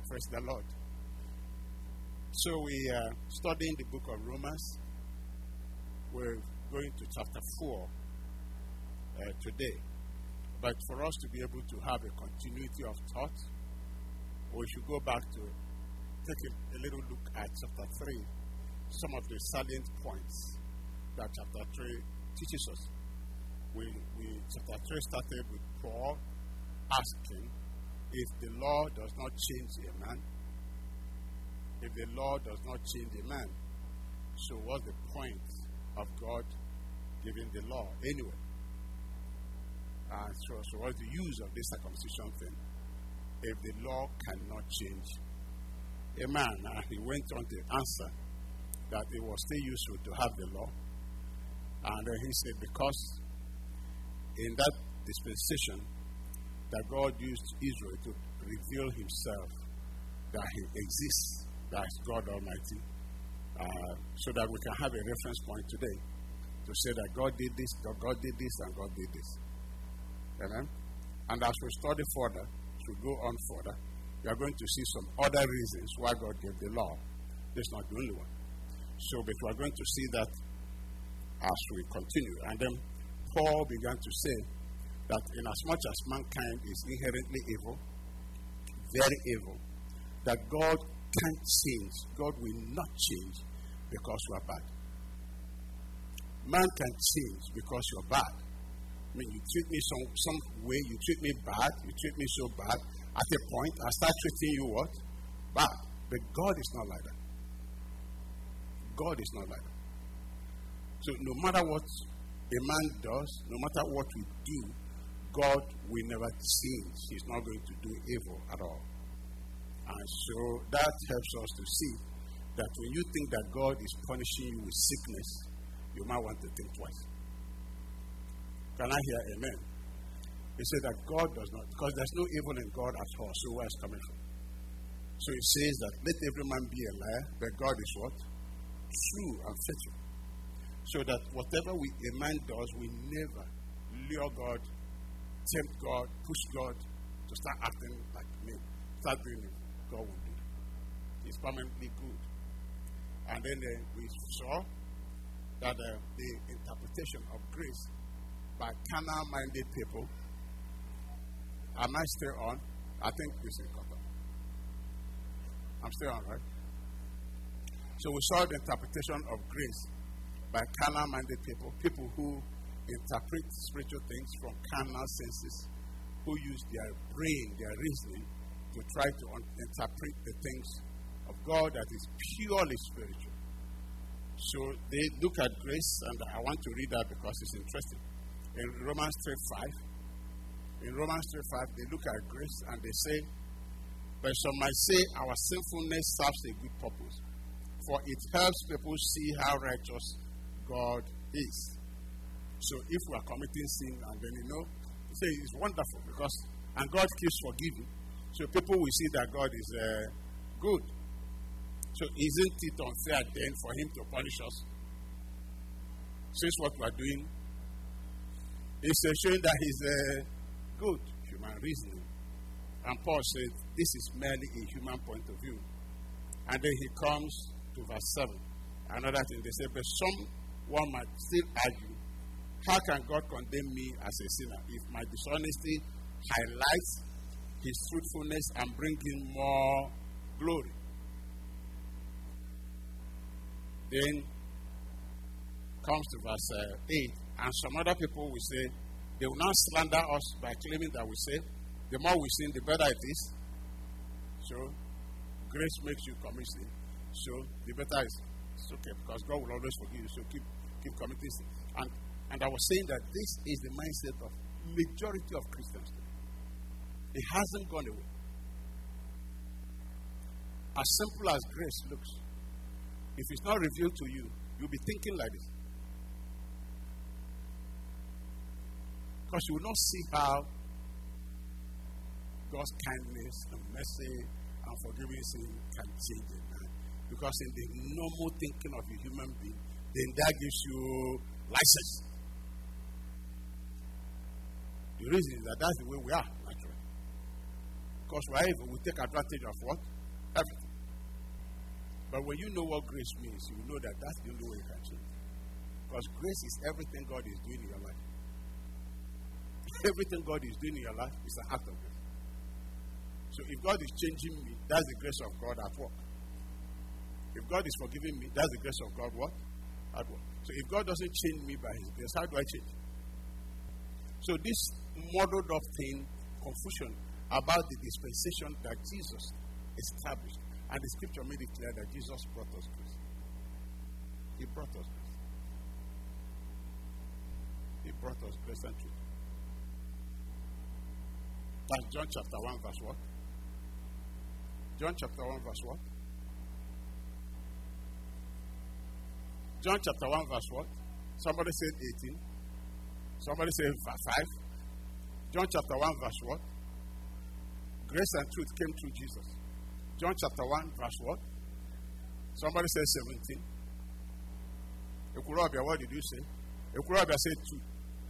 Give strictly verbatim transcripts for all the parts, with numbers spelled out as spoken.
Praise the Lord. So we are studying the book of Romans. We're going to chapter four uh, today. But for us to be able to have a continuity of thought, we should go back to take a, a little look at chapter three, some of the salient points that chapter three teaches us. We, we chapter three started with Paul asking if the law does not change a man, if the law does not change a man, so what's the point of God giving the law anyway? And so, so what's the use of this circumcision thing if the law cannot change a man? And he went on to answer that it was still useful to have the law. And then he said, because in that dispensation that God used Israel to reveal himself, that he exists, that is God Almighty, uh, so that we can have a reference point today to say that God did this, God did this, and God did this. Amen? And as we study further, as we go on further, we are going to see some other reasons why God gave the law. This is not the only one. So, but we are going to see that as we continue. And then Paul began to say that in as much as mankind is inherently evil, very evil, that God can't change, God will not change because you are bad. Man can change because you're bad. I mean, you treat me some, some way, you treat me bad, you treat me so bad, at a point I start treating you what? Bad. But God is not like that. God is not like that. So no matter what a man does, no matter what we do, God will never change. He's not going to do evil at all. And so that helps us to see that when you think that God is punishing you with sickness, you might want to think twice. Can I hear amen? He said that God does not, because there's no evil in God at all. So where is it coming from? So he says that let every man be a liar, but God is what? True and faithful. So that whatever we, a man does, we never lure God, tempt God, push God to start acting like me, start doing it. God will do it. He's permanently good. And then uh, we saw that uh, the interpretation of grace by carnal-minded people. Am I still on? I think this is cut off. I'm still on, right? So we saw the interpretation of grace by carnal-minded people, people who interpret spiritual things from carnal senses, who use their brain, their reasoning, to try to un- interpret the things of God that is purely spiritual. So they look at grace, and I want to read that because it's interesting. In Romans three five, in Romans three five, they look at grace and they say, but some might say our sinfulness serves a good purpose, for it helps people see how righteous God is. So if we are committing sin, and then you know, say it's wonderful because, and God keeps forgiving, so people will see that God is uh, good. So isn't it unfair then for him to punish us? Since what we are doing is uh, showing that he's uh, good, human reasoning. And Paul said, this is merely a human point of view. And then he comes to verse seven. Another thing, they say, but someone might still argue, how can God condemn me as a sinner if my dishonesty highlights his truthfulness and brings in more glory? Then comes to verse uh, eight, and some other people will say, they will not slander us by claiming that we say, the more we sin, the better it is. So, grace makes you commit sin. So, the better is it's okay, because God will always forgive you, so keep keep committing sin. And, and I was saying that this is the mindset of majority of Christians today. It hasn't gone away. As simple as grace looks, if it's not revealed to you, you'll be thinking like this. Because you will not see how God's kindness and mercy and forgiving sin can change it. Because in the normal thinking of a human being, then that gives you license. The reason is that that's the way we are, naturally. Because we are evil, we take advantage of what? Everything. But when you know what grace means, you know that that's the only way you can change. Because grace is everything God is doing in your life. Everything God is doing in your life is an act of grace. So if God is changing me, that's the grace of God at work. If God is forgiving me, that's the grace of God what? At work. So if God doesn't change me by His grace, how do I change? So this muddled up thing, confusion about the dispensation that Jesus established, and the scripture made it clear that Jesus brought us grace. He brought us grace. He brought us grace and truth. That's John chapter one, verse what? John chapter one, verse what? John chapter one, verse what? Somebody said eighteen. Somebody said five. John chapter one, verse what? Grace and truth came through Jesus. John chapter one, verse what? Somebody said seventeen. Ekurobia, what did you say? Ekurobia said two.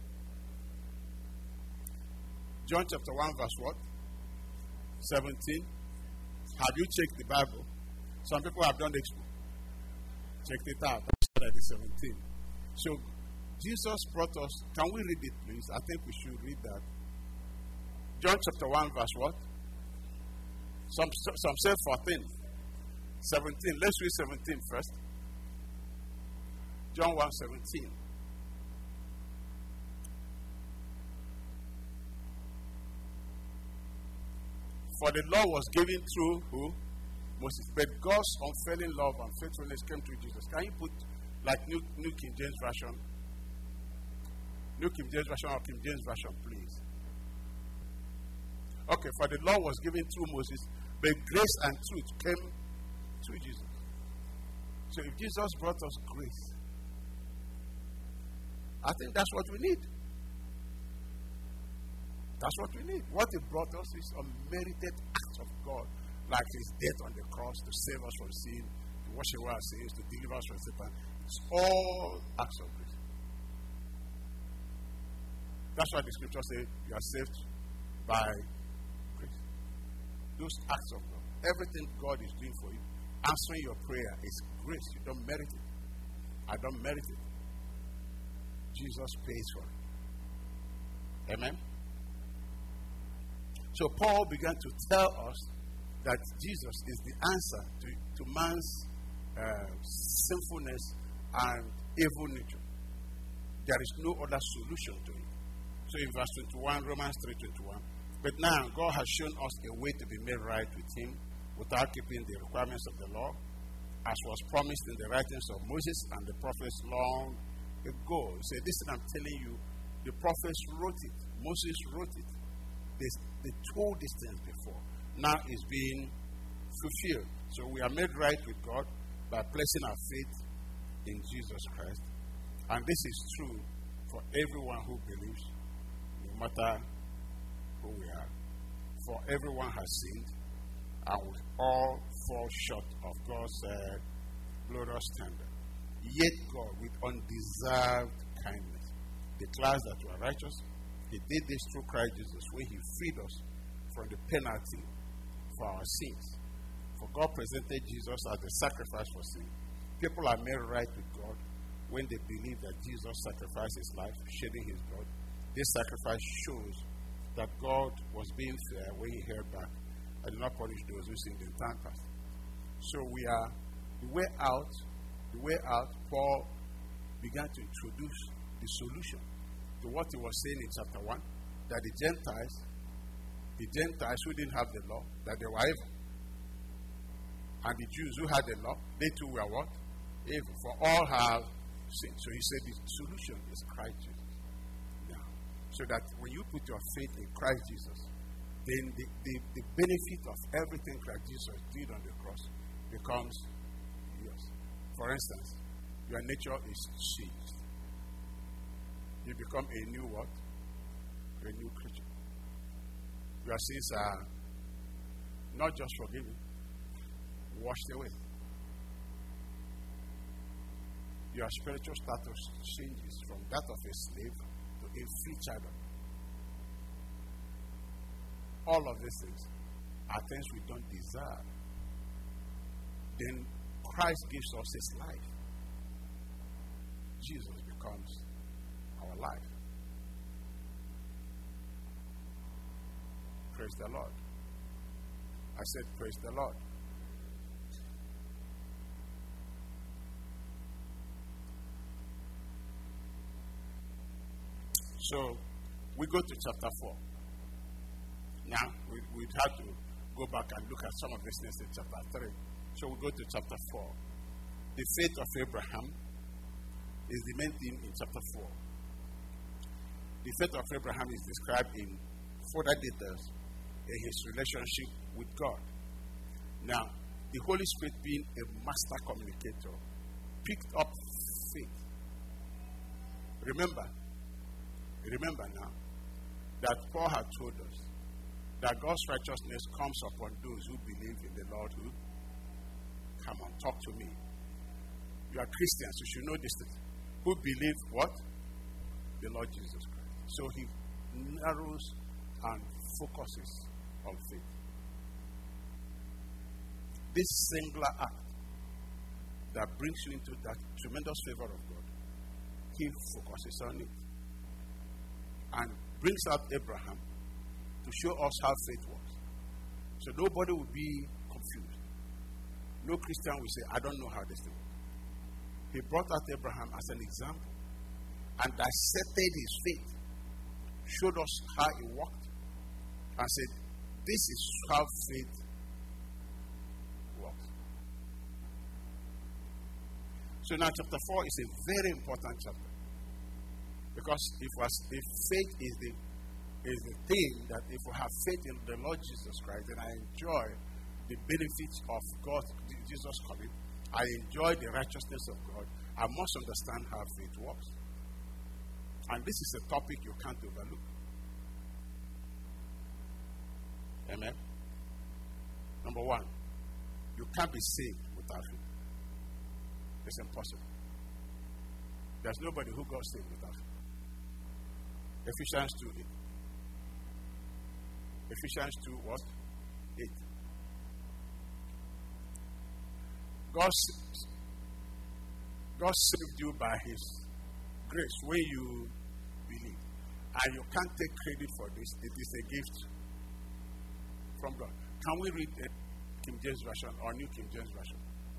John chapter one, verse what? seventeen. Have you checked the Bible? Some people have done expo. Checked it out. That is seventeen. So Jesus brought us. Can we read it, please? I think we should read that. John chapter one, verse what? Some some say fourteen. seventeen. Let's read seventeen first. John one seventeen. For the law was given through who? Moses. But God's unfailing love and faithfulness came through Jesus. Can you put like New, New King James Version? New King James Version or King James Version, please. Okay, for the law was given through Moses, but grace and truth came through Jesus. So if Jesus brought us grace, I think that's what we need. That's what we need. What He brought us is unmerited act of God, like His death on the cross to save us from sin, to wash away our sins, to deliver us from Satan. It's all acts of grace. That's why the scripture says you are saved by grace. Those acts of God, everything God is doing for you, answering your prayer is grace. You don't merit it. I don't merit it. Jesus pays for it. Amen. So Paul began to tell us that Jesus is the answer to, to man's uh, sinfulness and evil nature. There is no other solution to it. So in verse twenty-one, Romans three twenty-one, but now God has shown us a way to be made right with Him without keeping the requirements of the law, as was promised in the writings of Moses and the prophets long ago. He said, listen, I'm telling you, the prophets wrote it. Moses wrote it. They, they told these things before. Now it's being fulfilled. So we are made right with God by placing our faith in Jesus Christ. And this is true for everyone who believes, no matter who we are. For everyone has sinned, and we all fall short of God's uh, glorious standard. Yet God, with undeserved kindness, declares that we are righteous. He did this through Christ Jesus, when He freed us from the penalty for our sins. For God presented Jesus as the sacrifice for sin. People are made right with God when they believe that Jesus sacrificed His life, shedding His blood. This sacrifice shows that God was being fair when He held back and did not punish those who sinned in time past. So we are the way out. The way out, Paul began to introduce the solution to what he was saying in chapter one, that the Gentiles, the Gentiles who didn't have the law, that they were evil. And the Jews who had the law, they too were what? Evil. For all have sinned. So he said the solution is Christ Jesus. Now, so that when you put your faith in Christ Jesus, then the, the, the benefit of everything Christ Jesus did on the cross becomes yours. For instance, your nature is changed. You become a new what? A new creature. Your sins are not just forgiven, washed away. Your spiritual status changes from that of a slave to a free child. All of these things are things we don't deserve. then Christ gives us his life. Jesus becomes our life. Praise the Lord. I said, praise the Lord. So, we go to chapter four. Now, we, we'd have to go back and look at some of these things in chapter three. So, we go to chapter four. The faith of Abraham is the main theme in chapter four. The faith of Abraham is described in further details in his relationship with God. Now, the Holy Spirit, being a master communicator, picked up faith. Remember, remember now that Paul had told us that God's righteousness comes upon those who believe in the Lord. Who? Come on, talk to me. You are Christians, you should know this thing. Who believe what? The Lord Jesus Christ. So he narrows and focuses on faith. This singular act that brings you into that tremendous favor of God, he focuses on it and brings out Abraham to show us how faith works. So nobody will be confused. No Christian will say, I don't know how this thing works. He brought out Abraham as an example and dissected his faith, showed us how it worked, and said, this is how faith works. So now chapter four is a very important chapter. Because if, was, if faith is the, is the thing that if we have faith in the Lord Jesus Christ, then I enjoy the benefits of God, Jesus coming. I enjoy the righteousness of God. I must understand how faith works. And this is a topic you can't overlook. Amen. Number one, you can't be saved without faith. It's impossible. There's nobody who got saved without faith. Ephesians two eight. Ephesians two what? eight. God, God saved you by his grace when you believe. And you can't take credit for this. It is a gift from God. Can we read the King James Version or New King James Version?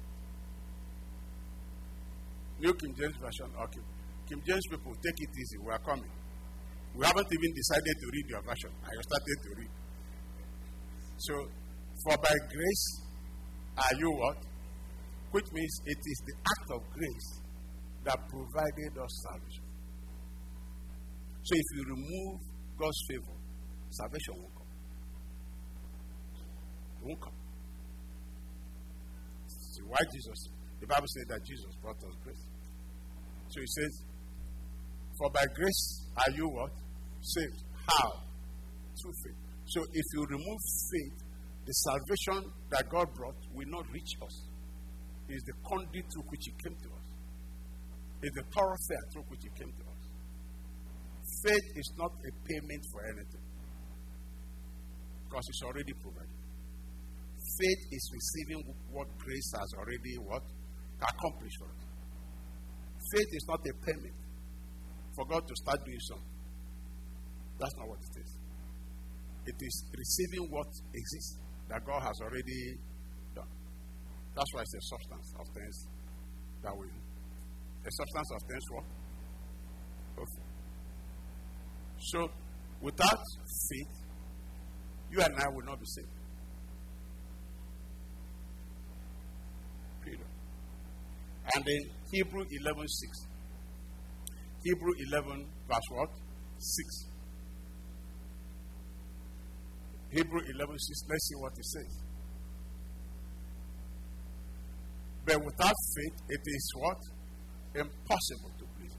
New King James Version or King, King James people, take it easy. We are coming. We haven't even decided to read your version. I started to read. So, for by grace are you what? Which means it is the act of grace that provided us salvation. So if you remove God's favor, salvation won't come. It won't come. So why Jesus? The Bible says that Jesus brought us grace. So he says, for by grace are you what? Saved. How? Through faith. So if you remove faith, the salvation that God brought will not reach us. It is the conduit through which he came to us. It is the thoroughfare through which he came to us. Faith is not a payment for anything, because it's already provided. Faith is receiving what grace has already what? Accomplished for us. Faith is not a payment for God to start doing something. That's not what it is. It is receiving what exists that God has already done. That's why it's a substance of things that we. A substance of things what? Okay. So, without faith, you and I will not be saved. Period. And then Hebrew eleven six. Hebrew eleven verse what? six. Hebrew eleven six. Let's see what it says. But without faith, it is what? Impossible to please.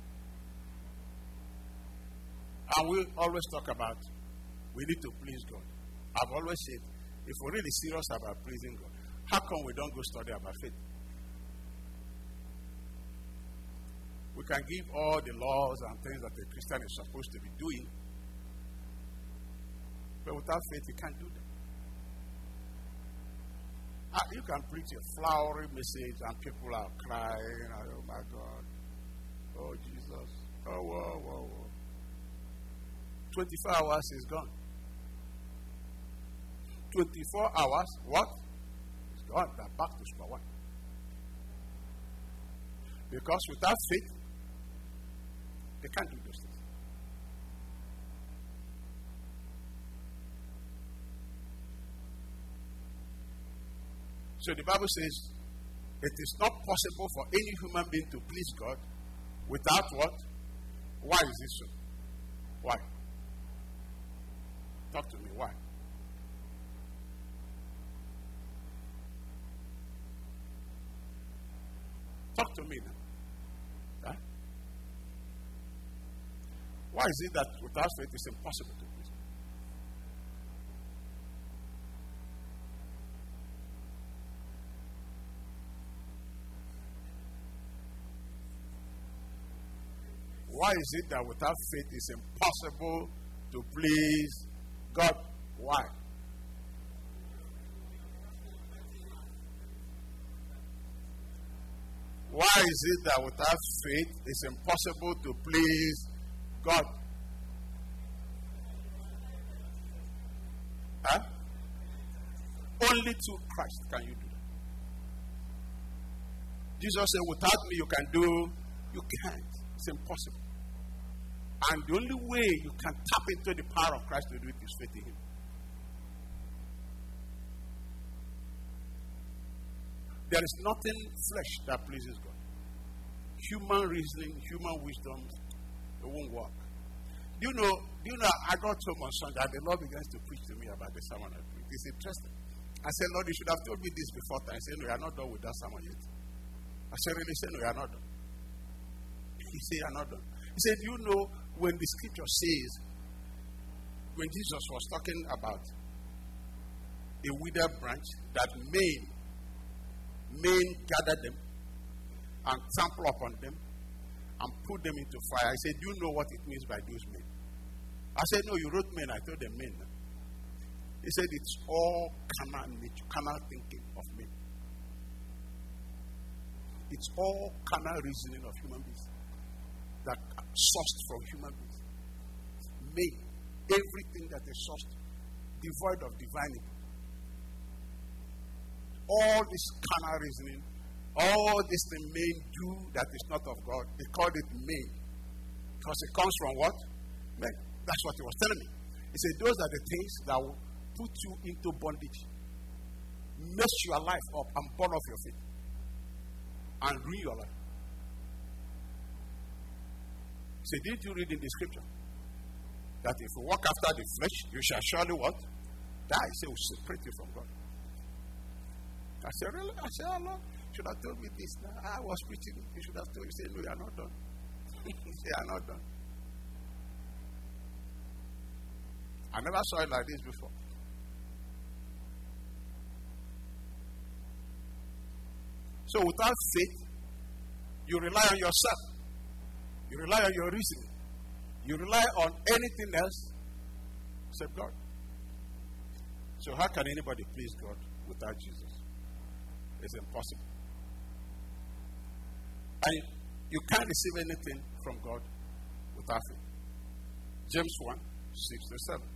And we always talk about we need to please God. I've always said, if we're really serious about pleasing God, how come we don't go study about faith? We can give all the laws and things that a Christian is supposed to be doing, but without faith, you can't do them. Uh, you can preach a flowery message and people are crying. Oh my God. Oh Jesus. Oh, whoa, whoa, whoa. twenty-four hours is gone. twenty-four hours, what? It's gone. They're back to square one. Because without faith, they can't do those things. So the Bible says, it is not possible for any human being to please God without what? Why is it so? Why? Talk to me. Why? Talk to me now. Huh? Why is it that without faith it's impossible to please? Why is it that without faith it's impossible to please God? Why? Why is it that without faith it's impossible to please God? Huh? Only through Christ can you do that. Jesus said, without me you can do, you can't. It's impossible. And the only way you can tap into the power of Christ to do it is faith in Him. There is nothing flesh that pleases God. Human reasoning, human wisdom, it won't work. Do you know, do you know, I got home on Sunday and the Lord begins to preach to me about the sermon I preached. It's interesting. I said, Lord, you should have told me this before time. He said, no, you are not done with that sermon yet. I said, really? He said, no, you are not done. He said, you are not done. He said, you know, when the scripture says, when Jesus was talking about a withered branch, that men, men gather them and trample upon them and put them into fire. I said, do you know what it means by those men? I said, no, you wrote men. I told them men. He said, it's all carnal nature, carnal thinking of men. It's all carnal reasoning of human beings that are sourced from human beings. Men, everything that is sourced, devoid of divinity. All this carnal reasoning, all this thing men do that is not of God, they called it men. Because it comes from what? Men. That's what he was telling me. He said, those are the things that will put you into bondage, mess your life up and burn off your faith, and ruin your life. He said, did you read in the scripture that if you walk after the flesh, you shall surely what? Die. He said, will separate you from God. I said, really? I said, oh Lord, you should have told me this now. I was preaching. You should have told me. He said, no, you are not done. He said, you are not done. I never saw it like this before. So without faith, you rely on yourself. You rely on your reasoning. You rely on anything else except God. So how can anybody please God without Jesus? It's impossible. And you can't receive anything from God without faith. James one, six to seven.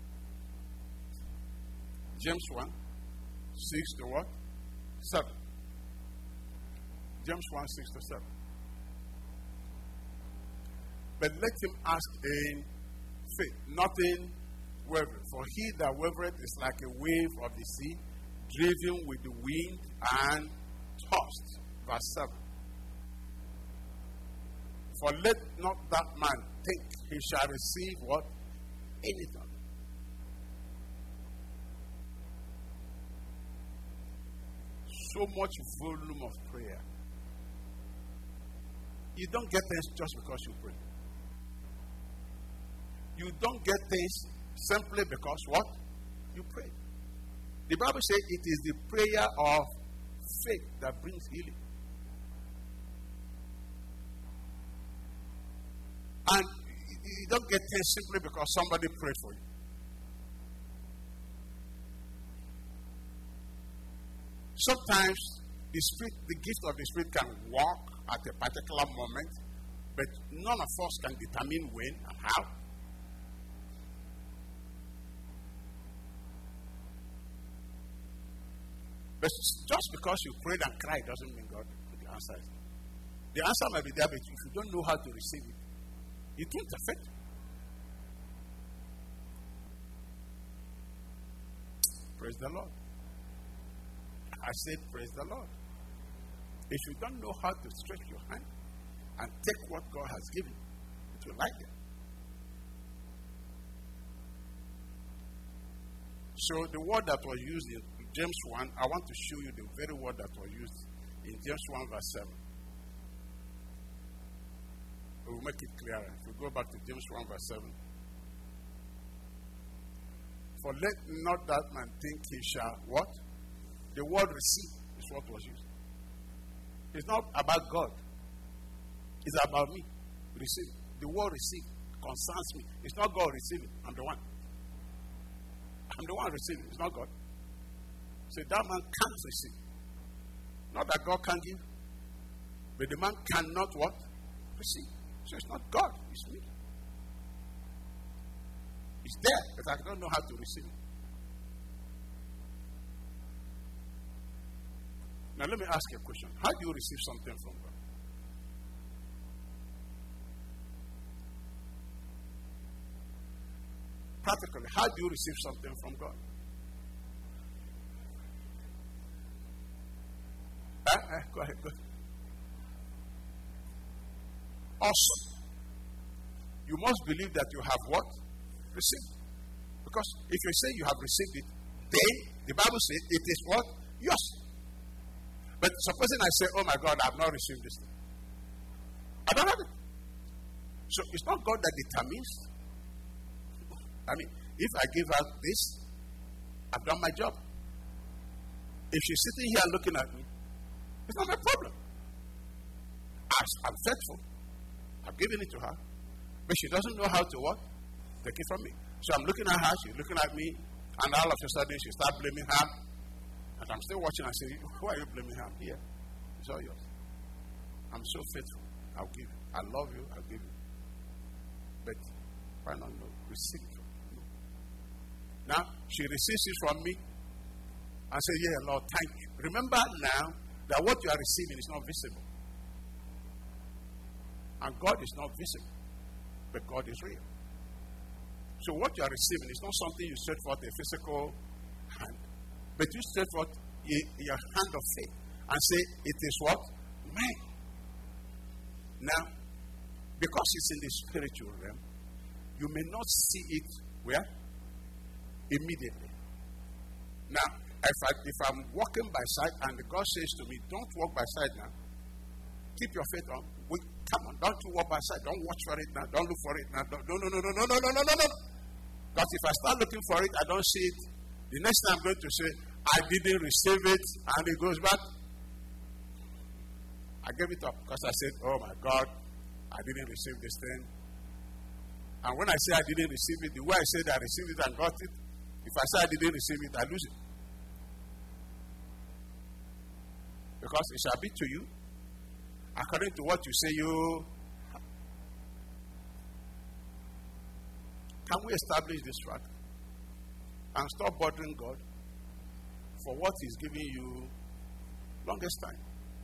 James one, six to what? seven. James one, six to seven. But let him ask in faith, nothing wavering. For he that wavereth is like a wave of the sea, driven with the wind and tossed. Verse seven. For let not that man think he shall receive what? Anything. So much volume of prayer. You don't get things just because you pray. You don't get things simply because what? You pray. The Bible says it is the prayer of faith that brings healing. And you don't get things simply because somebody prayed for you. Sometimes the spirit, the gift of the Spirit can walk at a particular moment, but none of us can determine when and how. But just because you prayed and cried doesn't mean God will answer it. The answer might be there, but if you don't know how to receive it, it won't affect you. Praise the Lord. I said, praise the Lord. If you don't know how to stretch your hand and take what God has given, it will like it. So the word that was used in James one, I want to show you the very word that was used in James one verse seven. We will make it clearer. If we go back to James one verse seven. For let not that man think he shall what? The word receive is what was used. It's not about God. It's about me. Receive. The word receive concerns me. It's not God receiving. I'm the one. I'm the one receiving. It's not God. So that man can't receive. Not that God can give. But the man cannot what? Receive. So it's not God. It's me. It's there, but I don't know how to receive it. Now let me ask you a question. How do you receive something from God? Practically, how do you receive something from God? Uh, uh, go ahead, go ahead. Awesome. You must believe that you have what? Received. Because if you say you have received it, then the Bible says it is what? Yours. But supposing I say, oh my God, I have not received this thing. I don't have it. So it's not God that determines. I mean, if I give her this, I've done my job. If she's sitting here looking at me, it's not my problem. I'm faithful. I've given it to her. But she doesn't know how to what? Take it from me. So I'm looking at her, she's looking at me, and all of a sudden she starts blaming her. And I'm still watching, I say, why are you blaming her? Here, it's all yours. I'm so faithful. I'll give you. I love you, I'll give you. But why not no? Receive it. No. Now, she receives it from me and says, yeah, Lord, thank you. Remember now that what you are receiving is not visible. And God is not visible, but God is real. So what you are receiving is not something you set forth a physical hand, but you set forth your hand of faith and say, it is what? Mine. Now, because it's in the spiritual realm, you may not see it where? Immediately. Now, if, I, if I'm walking by sight and God says to me, don't walk by sight now, keep your faith on. Wait, come on, don't you walk by sight. Don't watch for it now. Don't look for it now. Don't, no, no, no, no, no, no, no, no, no, no. Because if I start looking for it, I don't see it. The next time I'm going to say, I didn't receive it, and it goes back. I gave it up because I said, oh my God, I didn't receive this thing. And when I say I didn't receive it, the way I said I received it and got it, if I say I didn't receive it, I lose it. Because it shall be to you according to what you say you have. Can we establish this fact and stop bothering God for what He's giving you longest time?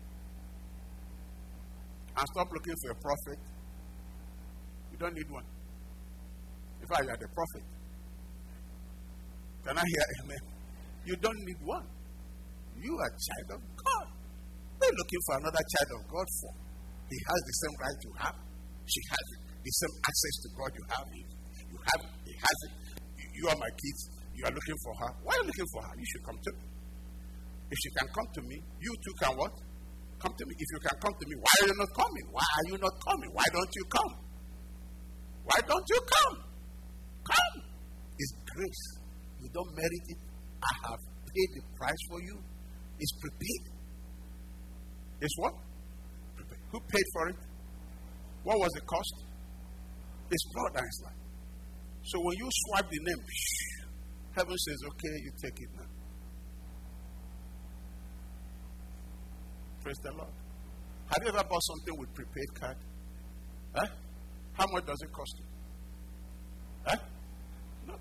And stop looking for a prophet. You don't need one. In fact, you are the prophet. Can I hear amen? You don't need one. You are a child of God. What are you looking for another child of God for? He has the same right you have. She has the same access to God you have. You have, he has it. You, you are my kids. You are looking for her. Why are you looking for her? You should come to me. If she can come to me, you too can what? Come to me. If you can come to me, why are you not coming? Why are you not coming? Why don't you come? Why don't you come? Come. It's grace. You don't merit it. I have paid the price for you. It's prepaid. It's what? Prepaid. Who paid for it? What was the cost? It's blood and it's life. So when you swipe the name, heaven says, okay, you take it now. Praise the Lord. Have you ever bought something with prepaid card? Huh? How much does it cost you? Huh? No.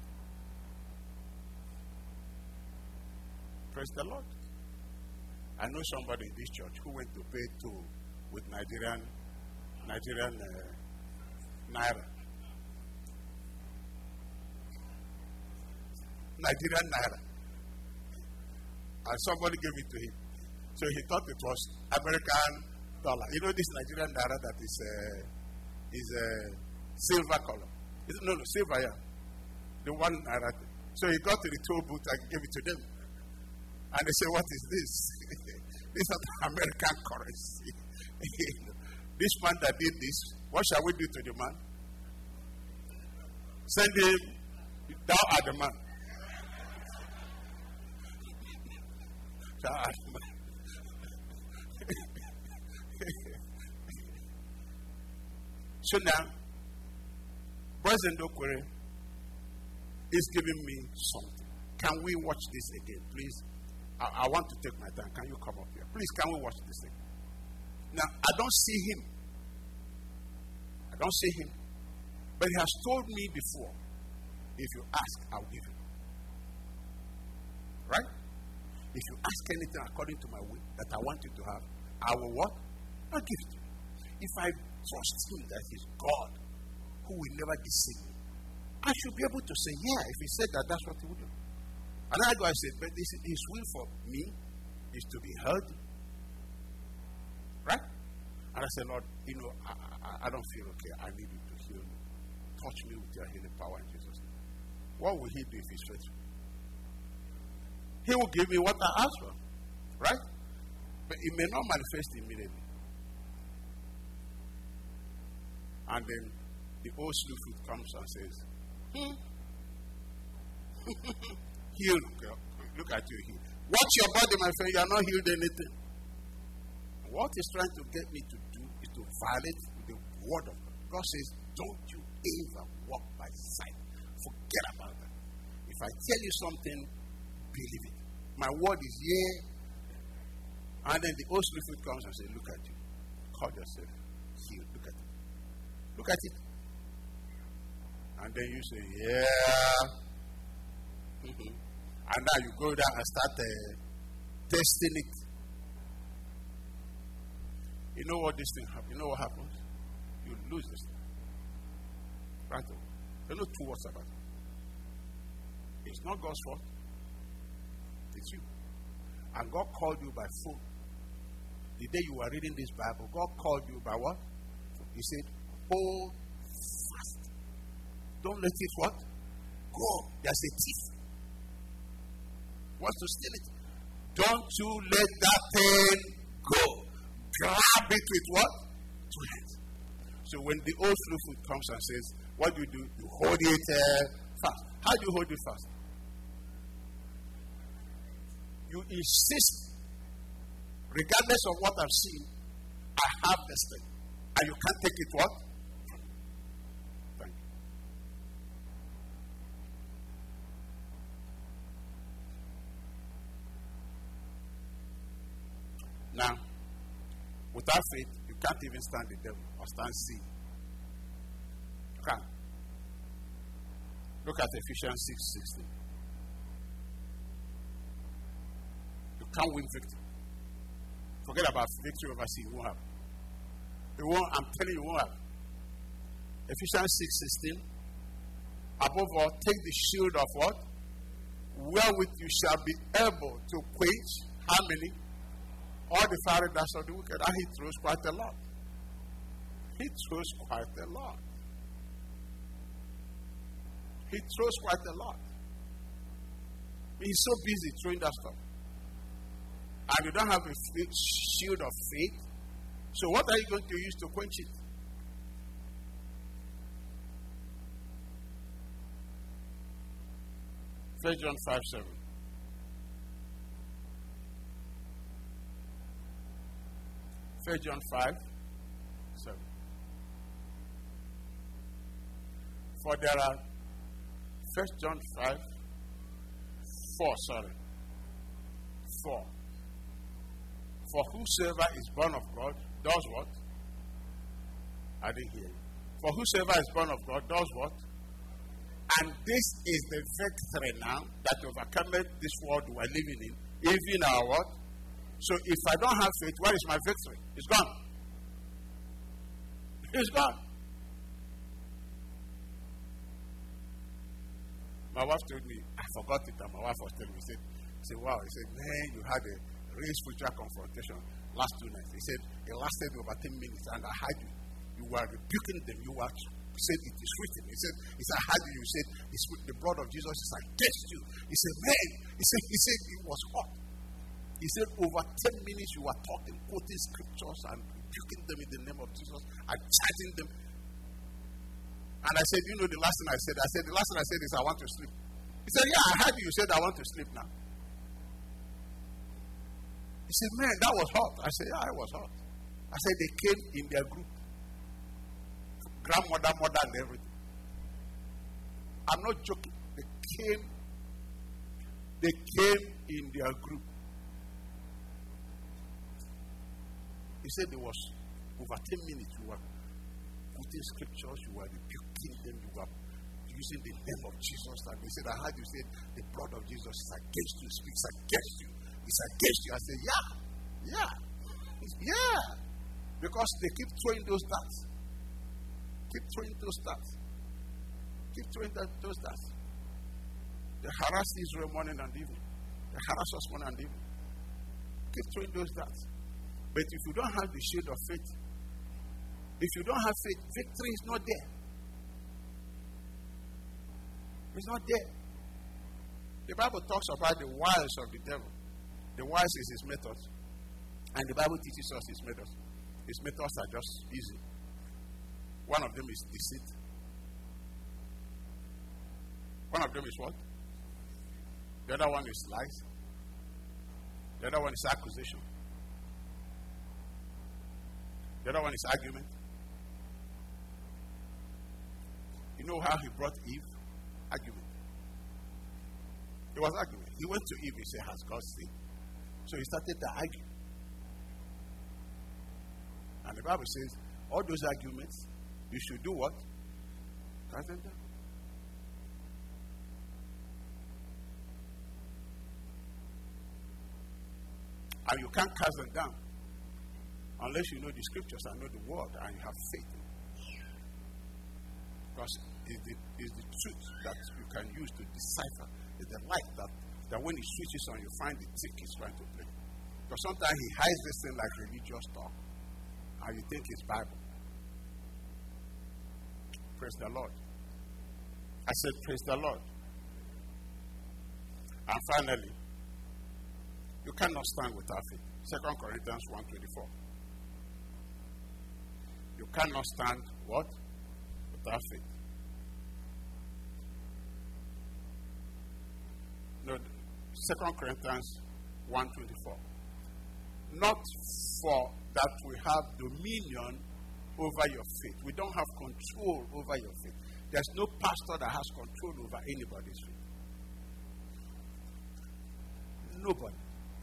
Praise the Lord. I know somebody in this church who went to pay toll with Nigerian Nigerian uh, Naira. Nigerian Naira. And somebody gave it to him. So he thought it was American dollar. You know this Nigerian Naira that is uh, is a uh, silver color. Is it, no, no, silver, yeah. The one Naira. So he got to the toll booth and gave it to them. And they said, what is this? This is American currency. This man that did this, what shall we do to the man? Send him, thou art the man. Thou art the man. So now, President Okwere is giving me something. Can we watch this again, please? I, I want to take my time. Can you come up here? Please, can we watch this thing? Now, I don't see him. I don't see him. But he has told me before, if you ask, I'll give you. Right? If you ask anything according to my will that I want you to have, I will what? I'll give it to you. If I trust him that he's God, who will never deceive me, I should be able to say, yeah, if he said that, that's what he would do. And I go and say, but this, his will for me is to be heard. Right? And I said, Lord, you know, I, I, I don't feel okay. I need you to heal me. Touch me with your healing power in Jesus' name. What will he do if he's faithful? He will give me what I ask for. Right? But it may not manifest immediately. And then the old slewfoot comes and says, hmm. Healed, girl. Look at you here. Watch your body, my friend. You are not healed anything. What he's trying to get me to do is to violate the word of God. God says, don't you ever walk by sight. Forget about that. If I tell you something, believe it. My word is yeah. And then the old slewfoot comes and says, look at you. Call yourself healed. Look at it. Look at it. And then you say, yeah. Mm-hmm. And now you go down and start uh, testing it. You know what this thing happens? You know what happens? You lose this thing. Right away. There are no two words about it. It's not God's fault. It's you. And God called you by phone. The day you were reading this Bible, God called you by what? He said, hold fast. Don't let it what? Go. There's a thief. Wants to steal it. Don't you let that thing go. Grab it with what? Two hands. So when the old slewfoot comes and says, what do you do? You hold it uh, fast. How do you hold it fast? You insist, regardless of what I've seen, I have this thing. And you can't take it what? Thank you. Now, without faith, you can't even stand the devil or stand see. You can't. Look at Ephesians six sixteen. You can't win victory. Forget about victory over sin. It won't happen. It won't, I'm telling you, it won't happen. Ephesians six sixteen. Above all, take the shield of what? Wherewith you shall be able to quench how many? All the fiery darts of the wicked. And he throws quite a lot. He throws quite a lot. He throws quite a lot. He's so busy throwing that stuff. And you don't have a shield of faith. So what are you going to use to quench it? First John five seven. First John five seven. For there are First John five four, sorry. Four. For whosoever is born of God does what? I didn't hear you. For whosoever is born of God does what? And this is the victory now that overcometh this world we are living in, even our what? So if I don't have faith, where is my victory? It's gone. It's gone. My wife told me, I forgot it, and my wife was telling me, he said, he said, wow, he said, man, you had a real spiritual confrontation last two nights. He said, it lasted over ten minutes, and I heard you. You were rebuking them. You were said it is written. He said, he said, I heard you. You said, it's, the blood of Jesus is against you. He said, man, he said, he said, it was hot. He said, over ten minutes you were talking, quoting scriptures and rebuking them in the name of Jesus and charging them. And I said, you know the last thing I said? I said, the last thing I said is, I want to sleep. He said, yeah, I heard you. You said, I want to sleep now. He said, man, that was hot. I said, yeah, it was hot. I said, they came in their group. Grandmother, mother, and everything. I'm not joking. They came, they came in their group. He said there was over ten minutes you were quoting scriptures, you were rebuking them, you were using the name of Jesus. And they said, I heard you said the blood of Jesus is against you, speaks against you. It's against you. I said, yeah, yeah, yeah. Because they keep throwing those darts. Keep throwing those darts. Keep throwing that, those darts. They harass Israel morning and evening. They harass us morning and evening. Keep throwing those darts. But if you don't have the shield of faith, if you don't have faith, victory is not there. It's not there. The Bible talks about the wiles of the devil. The wiles is his methods. And the Bible teaches us his methods. His methods are just easy. One of them is deceit. One of them is what? The other one is lies. The other one is accusation. The other one is argument. You know how he brought Eve? Argument. It was argument. He went to Eve and said, has God said? So he started to argue. And the Bible says, all those arguments, you should do what? Cast them down. And you can't cast them down unless you know the scriptures and know the word and you have faith. Because it's the, it's the truth that you can use to decipher. It's the light that, that when it switches on, you find the trick is trying to play. Because sometimes he hides this thing like religious talk. And you think it's Bible. Praise the Lord. I said, praise the Lord. And finally, you cannot stand without faith. Second Corinthians one twenty-four. You cannot stand what? Without faith. No, Second Corinthians one twenty-four. Not for that we have dominion over your faith. We don't have control over your faith. There's no pastor that has control over anybody's faith. Nobody.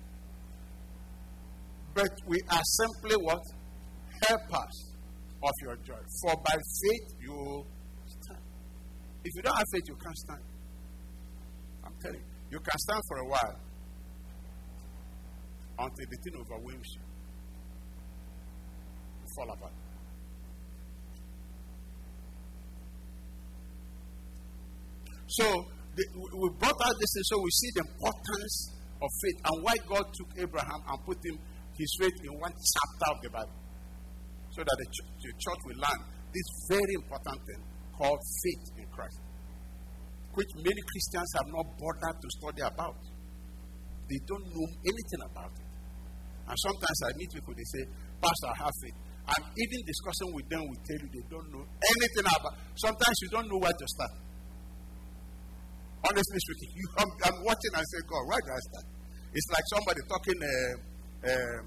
But we are simply what? Helpers of your joy. For by faith you stand. If you don't have faith, you can't stand. I'm telling you. You can stand for a while until the thing overwhelms you. You fall apart. So the, we brought out this thing so we see the importance of faith and why God took Abraham and put him his faith in one chapter of the Bible, so that the, ch- the church will learn this very important thing called faith in Christ, which many Christians have not bothered to study about. They don't know anything about it. And sometimes I meet people, they say, Pastor, I have faith. And even discussing with them will tell you they don't know anything about it. Sometimes you don't know where to start. Honestly speaking, you, I'm, I'm watching and say, God, where do I start? It's like somebody talking uh, um,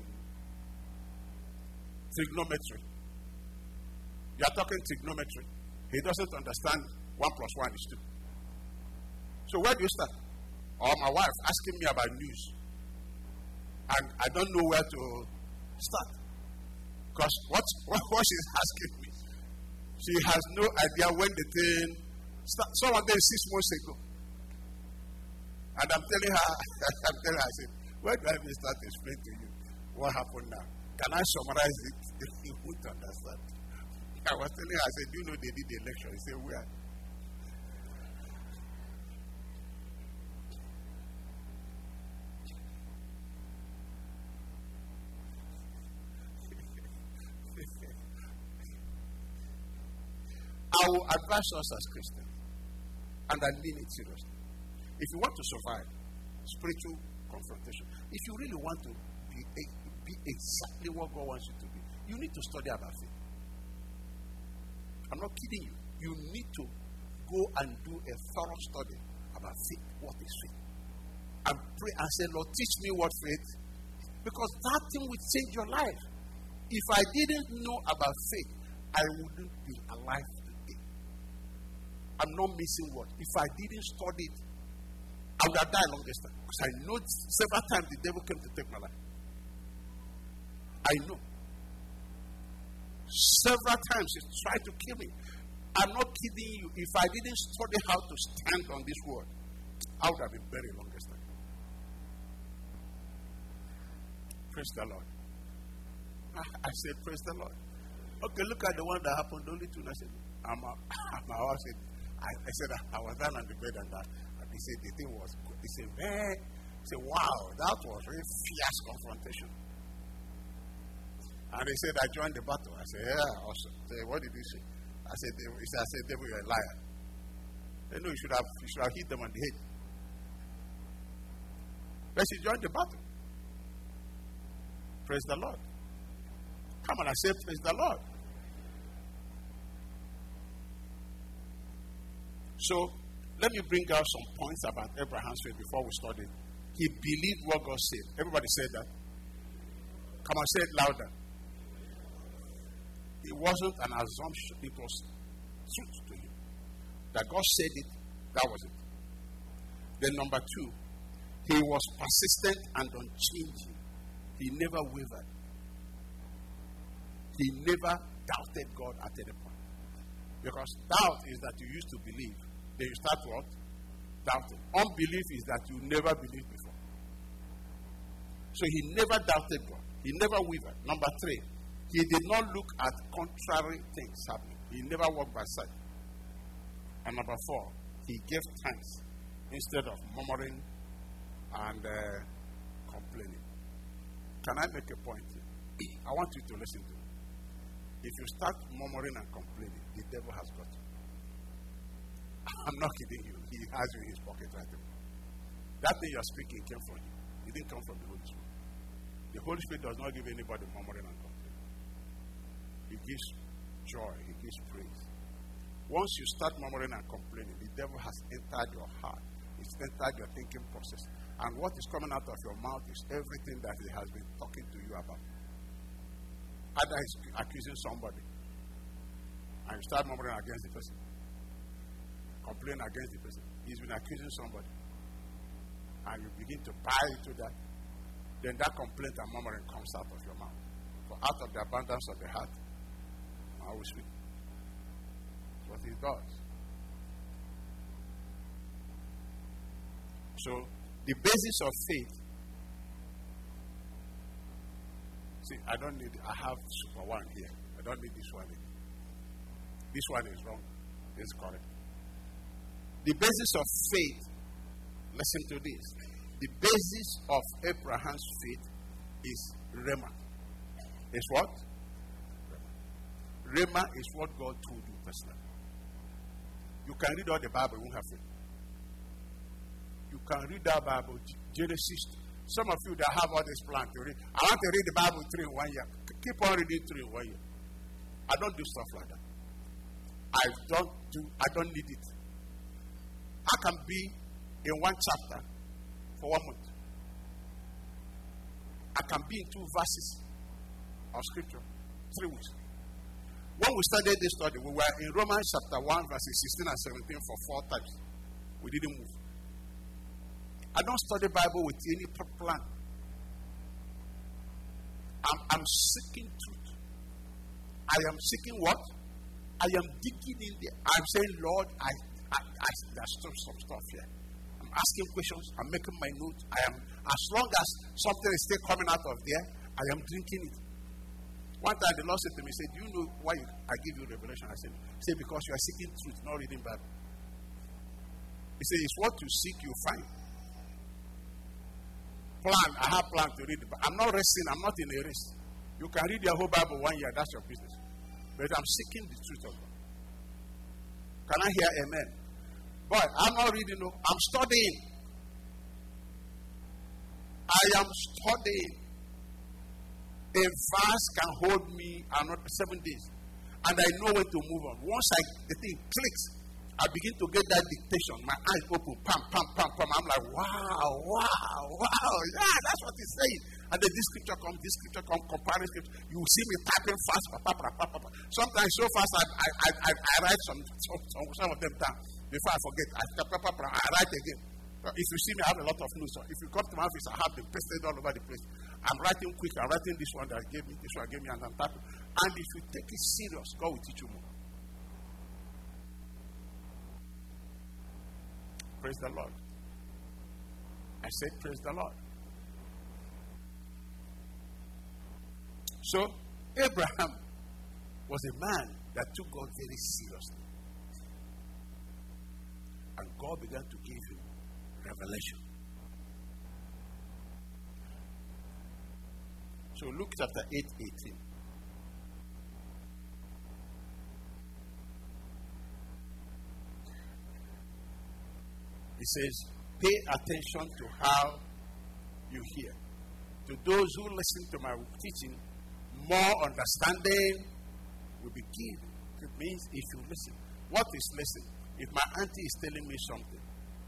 trigonometry. You are talking trigonometry. He doesn't understand one plus one is two. So where do you start? Or my wife asking me about news. And I don't know where to start. Because what, what, what she's asking me, she has no idea when the thing started. Some of them six months ago. And I'm telling her, I'm telling her, I said, where do I even start to explain to you what happened now? Can I summarize it? You won't understand. I was telling her, I said, do you know they did the election? He said, where? I will advise us as Christians, and I mean it seriously. If you want to survive spiritual confrontation, if you really want to be, be exactly what God wants you to be, you need to study about faith. I'm not kidding you. You need to go and do a thorough study about faith. What is faith? And pray and say, Lord, teach me what faith is. Because that thing will change your life. If I didn't know about faith, I wouldn't be alive today. I'm not missing what. If I didn't study it, I would have died long distance. Because I know several times the devil came to take my life. I know. Several times he tried to kill me. I'm not kidding you. If I didn't study how to stand on this word, I would have been buried long distance. Praise the Lord. I said, praise the Lord. Okay, look at the one that happened only two nights ago. I'm a, my wife said, I, I said, I was down on the bed and that. And they said, the thing was good. They said, man, I said, wow, that was a fierce confrontation. And they said, I joined the battle. I said, yeah, awesome. They said, what did you say? I said, they, he said, I said, devil, you're a liar. They know you should have, you should have hit them on the head. But she joined the battle. Praise the Lord. Come on, I say, praise the Lord. So, let me bring out some points about Abraham's faith before we study. He believed what God said. Everybody said that. Come on, say it louder. It wasn't an assumption. It was truth to him. That God said it, that was it. Then number two, he was persistent and unchanging. He never wavered. He never doubted God at any point. Because doubt is that you used to believe. Then you start what? Doubting. Unbelief is that you never believed before. So he never doubted God. He never wavered. Number three, he did not look at contrary things happening. He never walked by sight. And number four, he gave thanks instead of murmuring and uh, complaining. Can I make a point here? I want you to listen to me. If you start murmuring and complaining, the devil has got you. I'm not kidding you. He has you in his pocket right now. That thing you're speaking came from him. It didn't come from the Holy Spirit. The Holy Spirit does not give anybody murmuring and complaining. He gives joy. He gives praise. Once you start murmuring and complaining, the devil has entered your heart. It's entered your thinking process. And what is coming out of your mouth is everything that he has been talking to you about. Either he's accusing somebody, and you start murmuring against the person, complaining against the person. He's been accusing somebody, and you begin to buy into that. Then that complaint and murmuring comes out of your mouth. For out of the abundance of the heart, I will speak. That's what he does. So, the basis of faith. See, I don't need, I have super one here. I don't need this one here. This one is wrong. This is correct. The basis of faith, listen to this. The basis of Abraham's faith is Rhema. Is what? Rhema. Rhema is what God told you personally. You can read all the Bible, you won't have faith. You can read that Bible, Genesis. Some of you that have all this plan to read. I want to read the Bible three in one year. Keep on reading three in one year. I don't do stuff like that. I don't do, I don't need it. I can be in one chapter for one month. I can be in two verses of scripture, three weeks. When we started this study, we were in Romans chapter one, verses sixteen and seventeen for four times. We didn't move. I don't study Bible with any plan. I'm, I'm seeking truth. I am seeking what? I am digging in there. I'm saying, Lord, I, I, I there's some, some stuff here. I'm asking questions. I'm making my notes. I am, as long as something is still coming out of there, I am drinking it. One time the Lord said to me, he said, do you know why you, I give you revelation? I said, say because you are seeking truth, not reading Bible. He said, it's what you seek, you find. Plan, I have planned to read the Bible. I'm not racing, I'm not in a race. You can read your whole Bible one year, that's your business. But I'm seeking the truth of God. Can I hear amen? Boy, I'm not reading, no. I'm studying. I am studying. A verse can hold me another seven days. And I know when to move on. Once I, the thing clicks, I begin to get that dictation. My eyes open, pam, pam, pam, pam. I'm like, wow, wow, wow. Yeah, that's what he's saying. And then this scripture comes, this scripture comes, comparing scripture. You will see me typing fast. Pa, pa, pa, pa, pa. Sometimes so fast I, I, I, I write some, some, some of them down. Before I forget, I, pa, pa, pa, I write again. If you see me, I have a lot of notes. If you come to my office, I have them pasted all over the place. I'm writing quick. I'm writing this one that gave me, this one gave me, and I'm typing. And if you take it serious, God will teach you more. Praise the Lord. I said, praise the Lord. So, Abraham was a man that took God very seriously. And God began to give him revelation. So, Luke chapter eight, eighteen. It says, pay attention to how you hear. To those who listen to my teaching, more understanding will be given. It means if you listen. What is listen? If my auntie is telling me something,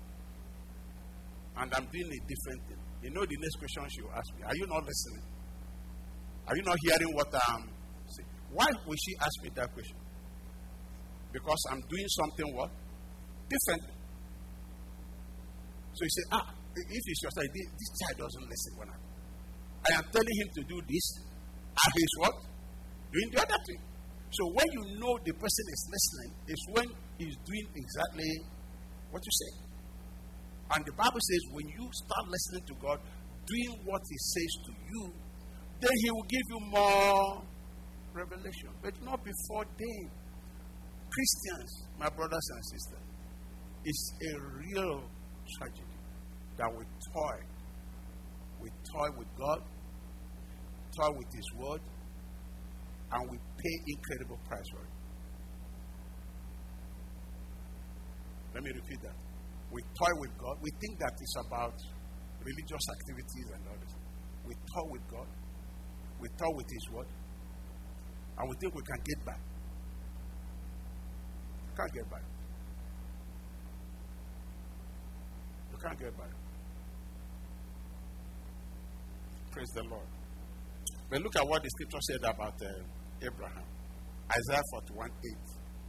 and I'm doing a different thing, you know the next question she will ask me, are you not listening? Are you not hearing what I'm saying? Why will she ask me that question? Because I'm doing something what? Different. So you say, ah, if it's your child, this child doesn't listen when I, I am telling him to do this, and he's what? Doing the other thing. So when you know the person is listening, it's when he's doing exactly what you say. And the Bible says when you start listening to God, doing what he says to you, then he will give you more revelation. But not before then. Christians, my brothers and sisters, it's a real tragedy that we toy. We toy with God, toy with his word, and we pay incredible price for it. Let me repeat that. We toy with God. We think that it's about religious activities and all this. We toy with God. We toy with his word. And we think we can get by. We can't get by. We can't get by. Praise the Lord. But look at what the scripture said about uh, Abraham. Isaiah forty-one eight.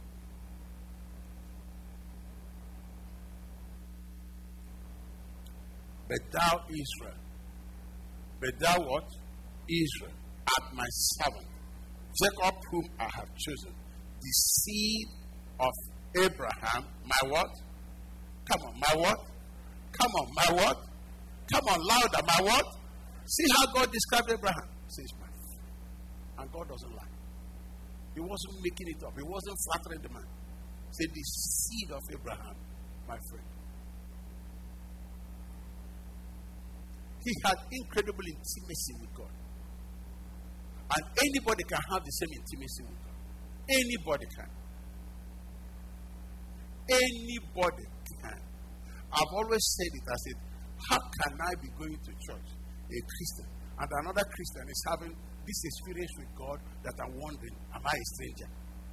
But thou, Israel, but thou what? Israel, art my servant, Jacob whom I have chosen, the seed of Abraham, my what? Come on, my what? Come on, my what? Come on, louder, my what? See how God described Abraham. He says, my friend. And God doesn't lie. He wasn't making it up. He wasn't flattering the man. He said, the seed of Abraham, my friend. He had incredible intimacy with God. And anybody can have the same intimacy with God. Anybody can. Anybody can. I've always said it. I said, how can I be going to church, a Christian, and another Christian is having this experience with God that I'm wondering, am I a stranger?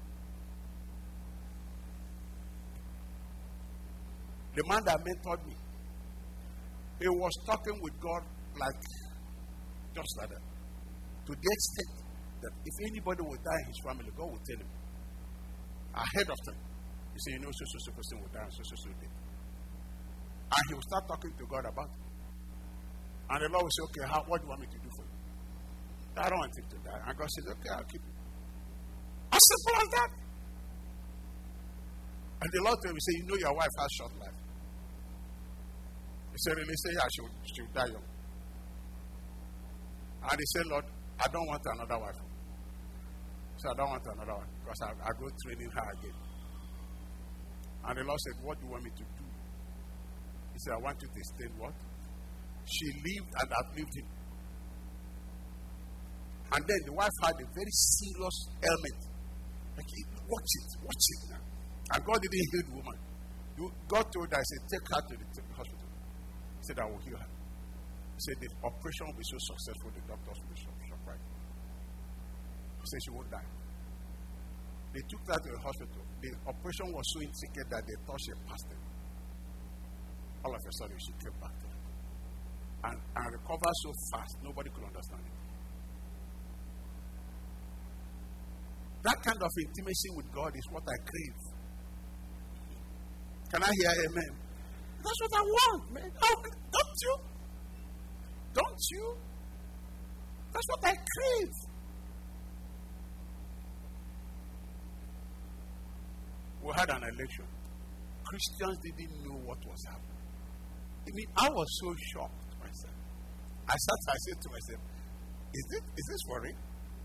The man that mentored me, he was talking with God like, just like that. To the extent that if anybody will die in his family, God will tell him. Ahead of time. He said, you know, so, so, so person will die, so, so, so day. And he will start talking to God about it. And the Lord will say, okay, how, what do you want me to do for you? I don't want him to die. And God says, okay, I'll keep him. As simple as that. And the Lord told me, say, you know your wife has short life. He said, really? Say, yeah, she will, she will die young. And he said, Lord, I don't want another wife. So I don't want another one because I, I go training her again. And the Lord said, what do you want me to do? He said, I want you to explain what? She lived and outlived him. And then the wife had a very serious ailment. Like, watch it, watch it now. And God didn't heal the woman. God told her, I said, take her to the hospital. He said, I will heal her. He said, the operation will be so successful, the doctors will be surprised. He said, she won't die. They took her to the hospital. The operation was so intricate that they thought she passed it. All of a sudden, she came back to her. And, and recovered so fast, nobody could understand it. That kind of intimacy with God is what I crave. Can I hear amen? That's what I want, man. Oh, don't you? Don't you? That's what I crave. We had an election. Christians didn't know what was happening. I mean, I was so shocked myself. I sat, I said to myself, is this, is this for real?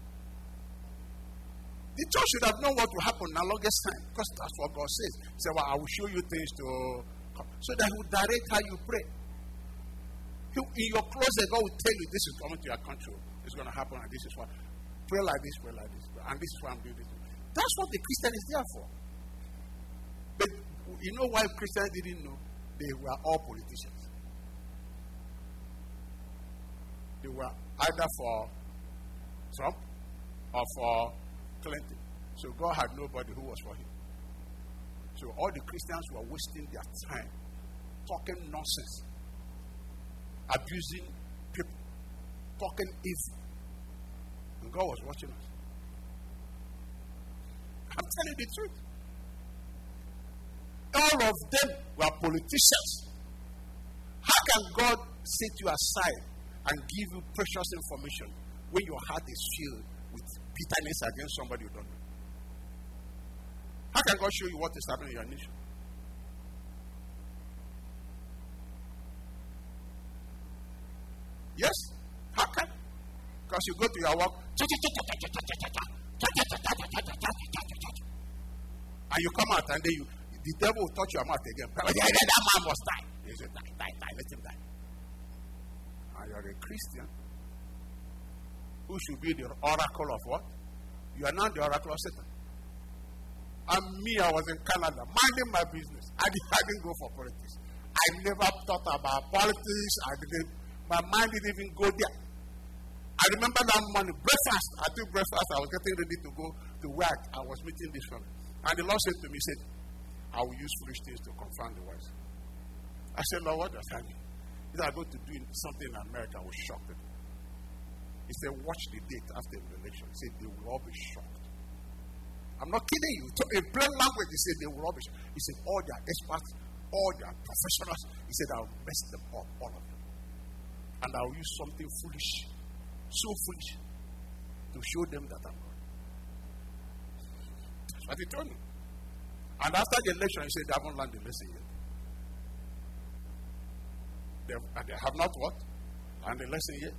The church should have known what will happen in the longest time, because that's what God says. He said, well, I will show you things to come. So that He will direct how you pray. He, in your closet, God will tell you, this is coming to your country. It's going to happen, and this is what. Pray like this, pray like this. And this is why I'm doing this. That's what the Christian is there for. But you know why Christians didn't know? They were all politicians. They were either for Trump or for Clinton. So God had nobody who was for him. So all the Christians were wasting their time talking nonsense, abusing people, talking evil. And God was watching us. I'm telling you the truth. All of them were politicians. How can God set you aside and give you precious information when your heart is filled with bitterness against somebody you don't know? How can God show you what is happening in your nation? Yes? How can? Because you go to your work and you come out and then you the devil will touch your mouth again. That man must die. He said, die, die, die, let him die. And you're a Christian who should be the oracle of what? You are not the oracle of Satan. And me, I was in Canada, minding my business. I didn't, I didn't go for politics. I never thought about politics. I didn't, my mind didn't even go there. I remember that morning, breakfast. I took breakfast. I was getting ready to go to work. I was meeting this family. And the Lord said to me, he said, I will use foolish things to confront the wise. I said, Lord, what does that mean? He said, I'm going to do something in America will shock people. He said, watch the date after the election. He said, they will all be shocked. I'm not kidding you. In plain language, he said, they will all be shocked. He said, all their experts, all their professionals, he said, I'll mess them up, all of them. And I'll use something foolish, so foolish, to show them that I'm God. That's what he told me. And after the election, he said, they haven't learned the lesson yet. They have, they have not what? Learned the lesson yet.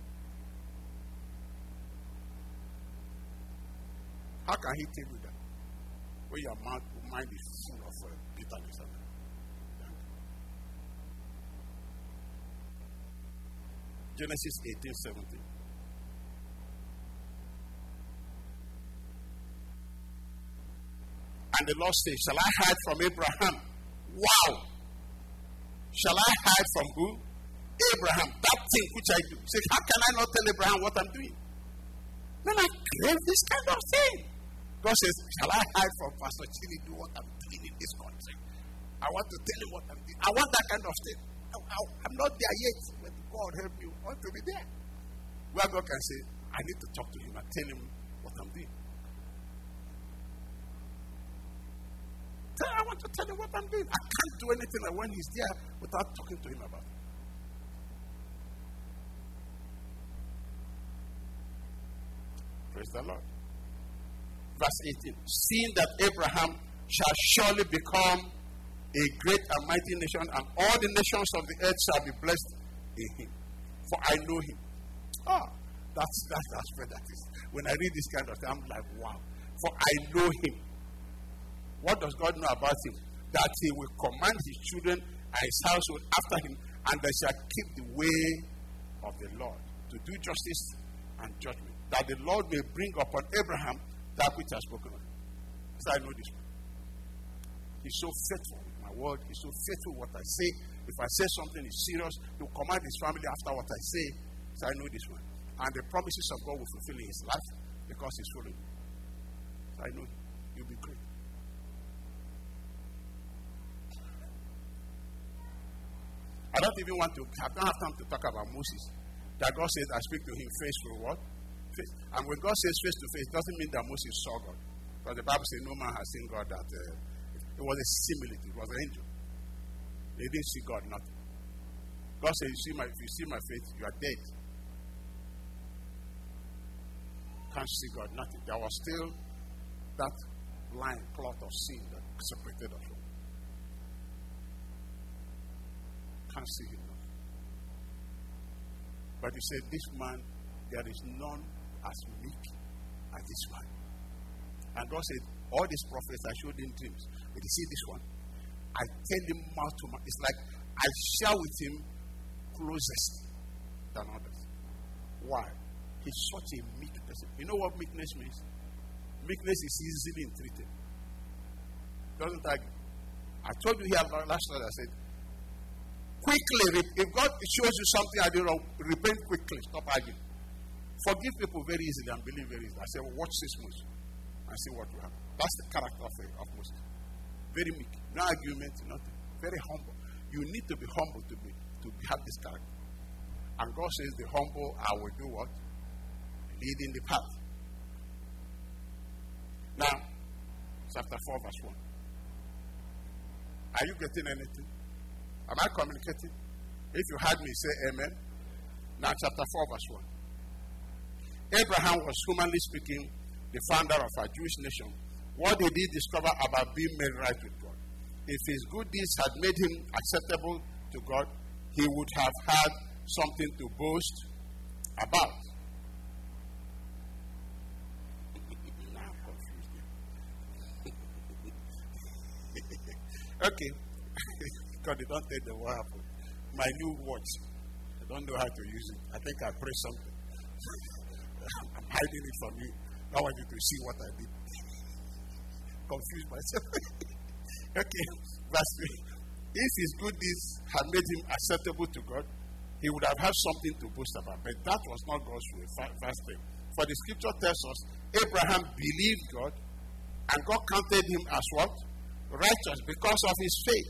How can he tell you that? When your mind, mind is full of uh, bitterness. Genesis eighteen seventeen. And the Lord said, shall I hide from Abraham? Wow! Shall I hide from who? Abraham. That thing which I do. Say, how can I not tell Abraham what I'm doing? Then I crave this kind of thing. God says, shall I hide from Pastor Chini do what I'm doing in this country? I want to tell him what I'm doing. I want that kind of thing. I, I, I'm not there yet. But God help me. I want to be there. Where God can say, I need to talk to him and tell him what I'm doing. I want to tell him what I'm doing. I can't do anything like when he's there without talking to him about it. Praise the Lord. Verse eighteen. Seeing that Abraham shall surely become a great and mighty nation, and all the nations of the earth shall be blessed in him. For I know him. Ah, that's that's that's where that is. When I read this kind of thing, I'm like, wow. For I know him. What does God know about him? That he will command his children and his household after him, and they shall keep the way of the Lord, to do justice and judgment, that the Lord may bring upon Abraham that which has spoken of him. So I know this one. He's so faithful with my word. He's so faithful with what I say. If I say something is serious, he'll command his family after what I say. So I know this one. And the promises of God will fulfill in his life because he's following me. So I know you'll be great. I don't even want to, I don't have time to talk about Moses. That God says, I speak to him face to what? Face. And when God says face to face, it doesn't mean that Moses saw God. Because the Bible says no man has seen God that uh, it was a similitude, it was an angel. They didn't see God, nothing. God said, you see my, if you see my face, you are dead. Can't see God, nothing. There was still that line, cloth of sin that separated us from. Can't see him now. But he said, this man, there is none as meek as this man. And God said, all these prophets I showed in dreams. But you see this one? I tell him mouth to mouth. It's like I share with him closest than others. Why? He's such a meek person. You know what meekness means? Meekness is easily entreated. Doesn't argue. I told you here last night, I said, quickly, if God shows you something I did wrong, repent quickly. Stop arguing. Forgive people very easily and believe very easily. I say, well, watch this Moses and see what will happen. That's the character of, of Moses. Very meek. No argument, nothing. Very humble. You need to be humble to be to have this character. And God says, the humble, I will do what? Lead in the path. Now, chapter four, verse one. Are you getting anything? Am I communicating? If you heard me, say amen. Now, chapter four, verse one. Abraham was, humanly speaking, the founder of our Jewish nation. What did he discover about being made right with God? If his good deeds had made him acceptable to God, he would have had something to boast about. Now I'm confused. Okay. God, they don't take the what happened. My new watch. I don't know how to use it. I think I pressed something. I'm hiding it from you. I want you to see what I did. Confused myself. Okay, verse three. If his good deeds had made him acceptable to God, he would have had something to boast about. But that was not God's way. Verse three. For the scripture tells us, Abraham believed God, and God counted him as what? Righteous because of his faith.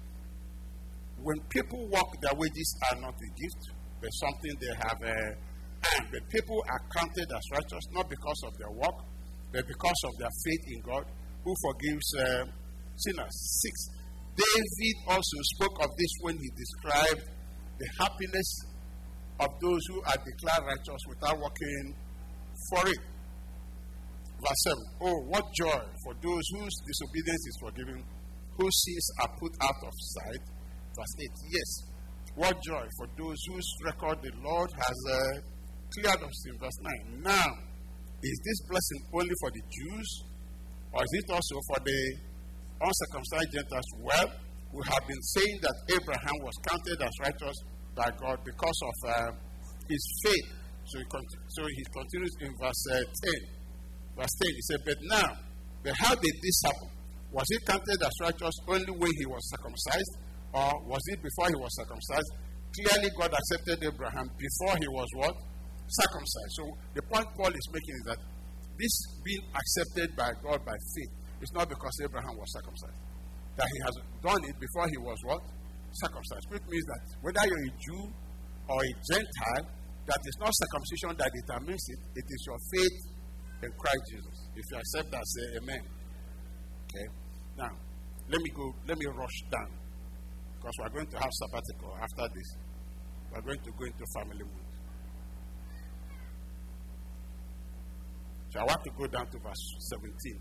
When people work, their wages are not a gift, but something they have uh, earned. But people are counted as righteous not because of their work, but because of their faith in God, who forgives uh, sinners. Six. David also spoke of this when he described the happiness of those who are declared righteous without working for it. Verse seven. Oh, what joy for those whose disobedience is forgiven, whose sins are put out of sight. Verse eight. Yes, what joy for those whose record the Lord has uh, cleared us. In verse nine. Now, is this blessing only for the Jews, or is it also for the uncircumcised Gentiles? Well, we have been saying that Abraham was counted as righteous by God because of uh, his faith. So he, con- so he continues in verse uh, ten. Verse ten, he said, but now, but how did this happen? Was he counted as righteous only when he was circumcised, or was it before he was circumcised? Clearly, God accepted Abraham before he was what? Circumcised. So the point Paul is making is that this being accepted by God by faith is not because Abraham was circumcised. That he has done it before he was what? Circumcised. Which means that whether you're a Jew or a Gentile, that is not circumcision that determines it. It is your faith in Christ Jesus. If you accept that, say amen. Okay. Now, let me go, let me rush down. Because we are going to have sabbatical after this. We are going to go into family mood. So I want to go down to verse seventeen.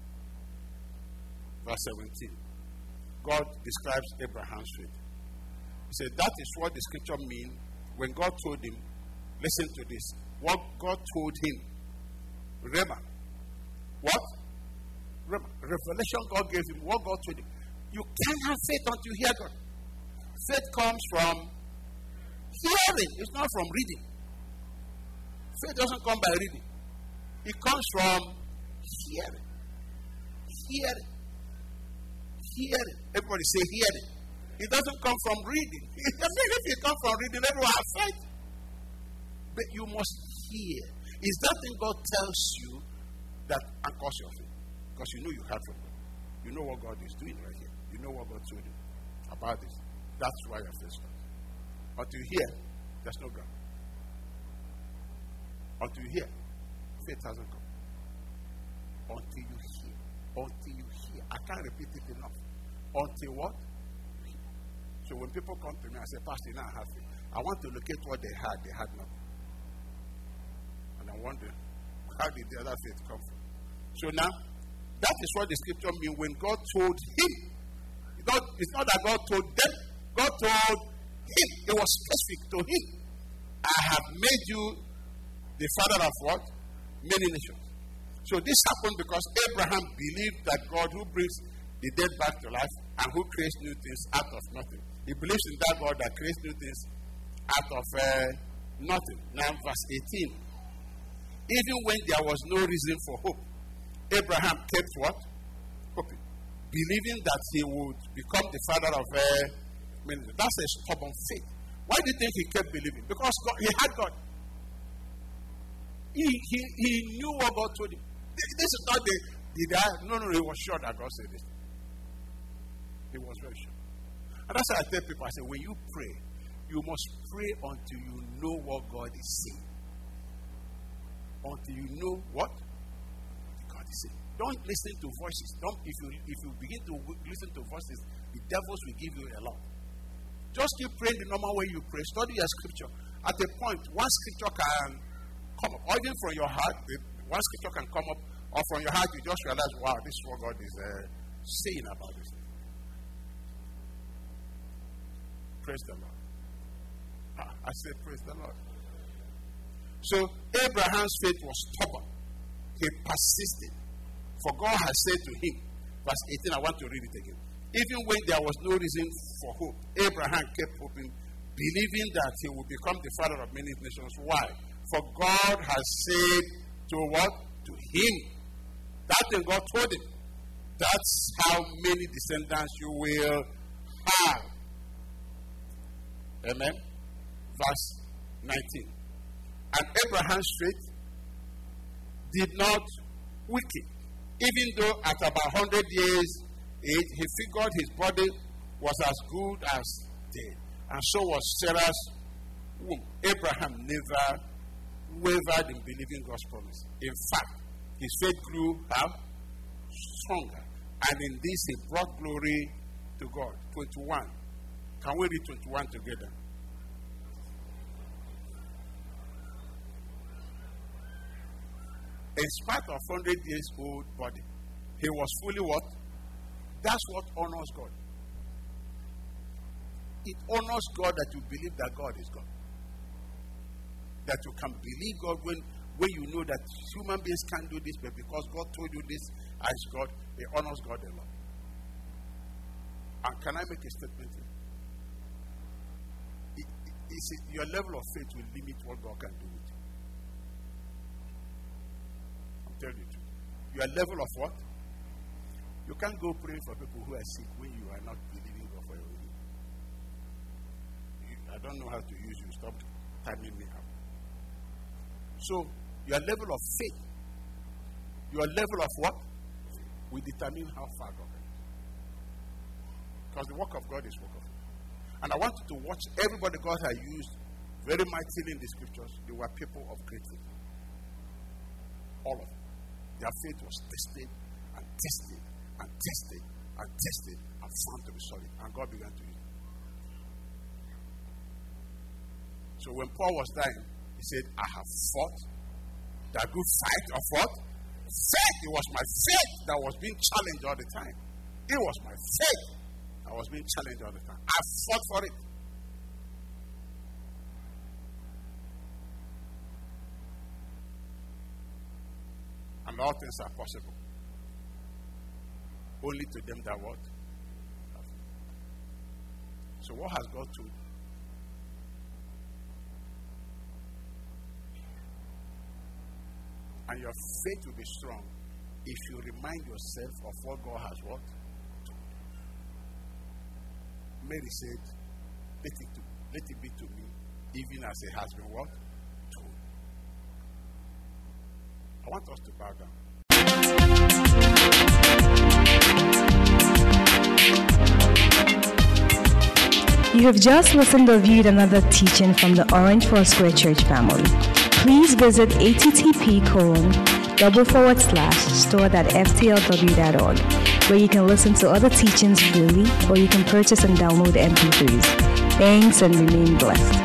Verse seventeen. God describes Abraham's faith. He said, that is what the scripture means when God told him, listen to this, what God told him. Remember, what? Remember, revelation God gave him, what God told him. You can't have faith until you hear God. Faith comes from hearing, it's not from reading. Faith doesn't come by reading. It comes from hearing. Hearing. Hearing. Everybody say hearing. It doesn't come from reading. If it comes from reading, everyone has faith. But you must hear. Is that thing God tells you that anchors your faith? Because you know you heard from God. You know what God is doing right here. You know what God told you about this. That's why your faith comes. Until you hear, there's no God. Until you hear, faith hasn't come. Until you hear. Until you hear. I can't repeat it enough. Until what? So when people come to me and say, Pastor, now I have faith. I want to locate what they had. They had nothing. And I wonder, how did the other faith come from? So now, that is what the scripture means when God told him. God, it's not that God told them. God told him. It was specific to him. I have made you the father of what? Many nations. So this happened because Abraham believed that God who brings the dead back to life and who creates new things out of nothing. He believes in that God that creates new things out of uh, nothing. Now verse eighteen. Even when there was no reason for hope, Abraham kept what? Hoping. Believing that he would become the father of uh, many. That's a stubborn faith. Why do you think he kept believing? Because God, he had God. He, he, he knew what God told him. This is not the, the guy. No, no, he was sure that God said this. He was very sure. And that's why I tell people, I say, when you pray, you must pray until you know what God is saying. Until you know what God is saying. Don't listen to voices. Don't if you if you begin to listen to voices, the devils will give you a lot. Just keep praying the normal way you pray. Study your scripture. At a point, one scripture can come up, or even from your heart, one scripture can come up, or from your heart you just realize, wow, this is what God is uh, saying about this. Praise the Lord. Ah, I said, praise the Lord. So Abraham's faith was stubborn. He persisted. For God has said to him, verse eighteen, I want to read it again. Even when there was no reason for hope, Abraham kept hoping, believing that he would become the father of many nations. Why? For God has said to what? To him. That thing God told him. That's how many descendants you will have. Amen. Verse nineteen. And Abraham's faith did not weaken. Even though at about one hundred years age, he figured his body was as good as dead. And so was Sarah's womb. Abraham never wavered in believing God's promise. In fact, his faith grew how? Stronger. And in this he brought glory to God. twenty-one. Can we read twenty-one together? In spite of one hundred years old body, he was fully what? That's what honors God. It honors God that you believe that God is God. That you can believe God when, when you know that human beings can't do this, but because God told you this as God, it honors God a lot. And can I make a statement here? It, it, it's, your level of faith will limit what God can do with you. I'm telling you the truth. Your level of what? You can't go praying for people who are sick when you are not believing God for your healing. I don't know how to use you. Stop timing me up. So, your level of faith, your level of what, will determine how far God can. Because the work of God is work of God. And I want you to watch everybody God has used very mightily in the scriptures. They were people of great faith. All of them. Their faith was tested and tested and tested and tested and found to be solid. And God began to use it. So when Paul was dying, he said, I have fought The good fight of what? Faith. It was my faith that was being challenged all the time. It was my faith that was being challenged all the time. I fought for it. And all things are possible. Only to them that what? So what has God told you? And your faith will be strong if you remind yourself of what God has what? Told you. Mary said, let it, to, let it be to me, even as it has been what? Told. I want us to bow down. You have just listened or viewed another teaching from the Orange Foursquare Church family. Please visit http colon double forward slash store.ftlw.org, where you can listen to other teachings freely, or you can purchase and download M P threes. Thanks and remain blessed.